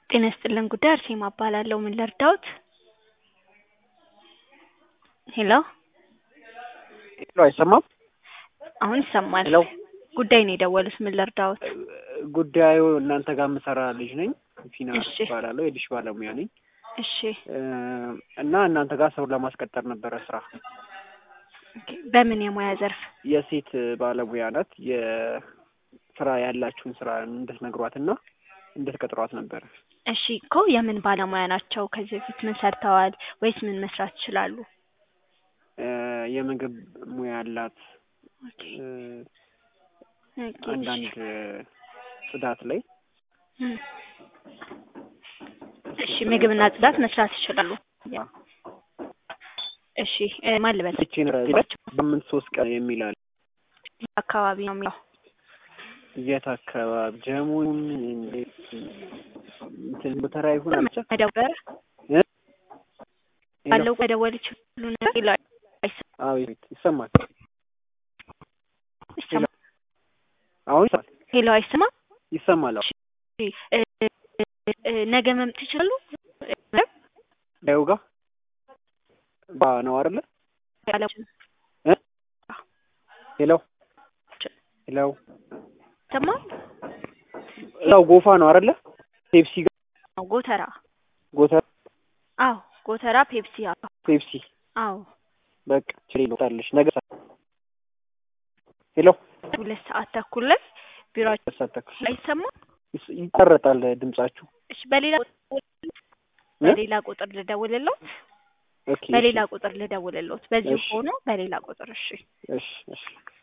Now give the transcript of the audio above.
ጤና ይስጥልን ጉዳይ አርሴማ እባላለሁ። ምን ልርዳዎት? ሄሎ ሄሎ አይሰማም? አሁን ይሰማል። ሄሎ ጉዳይ ነው የደወሉት። ምን ልርዳዎት? ጉዳዩ እናንተ ጋር የምሰራ ልጅ ነኝ። ፊናስ እሺ እባላለሁ። የዲሽ ባለሙያ ነኝ እሺ እና እናንተ ጋር ሰው ለማስቀጠር ነበረ ስራ። ኦኬ። በምን የሙያ ዘርፍ? የሴት ባለሙያ ናት። የስራ ያላችሁን ስራ እንድትነግሯትና እንድትቀጥሯት ነበረ። እሺ እኮ የምን ባለሙያ ናቸው? ከዚህ በፊት ምን ሰርተዋል ወይስ ምን መስራት ይችላሉ? የምግብ ሙያ አላት። ኦኬ ኦኬ አንዳንድ ጽዳት ላይ እም። እሺ ምግብና ጽዳት መስራት ይችላሉ። እሺ ማን ልበል? በምን 3 ቀን የሚላል አካባቢ ነው የሚለው? የት አካባቢ? ጀሙን እንትን በተራ ይሁን አልቻ መደወር ባለው መደወል ይችላሉ ነው ይላል። አዎ ይሰማል። አሁን ሄሎ አይሰማም? ይሰማል። ነገ መምጣት ይችላሉ? ዳዩጋ ነው አይደለ? ሄሎ ሄሎ ተማ ያው ጎፋ ነው አይደለ? ፔፕሲ ጋር ጎተራ ጎተራ አዎ ጎተራ ፔፕሲ ፔፕሲ አዎ በቃ ችሪሎ ታለሽ ነገ ሄሎ 2 ሰዓት ተኩል ላይ ቢሮአችሁ ተሳተኩ። አይሰማም? ይቀረጣል ድምጻችሁ። እሺ በሌላ ቁጥር ልደውልልዎት? ኦኬ በሌላ ቁጥር ልደውልልዎት? በዚህ ሆኖ በሌላ ቁጥር እሺ እሺ እሺ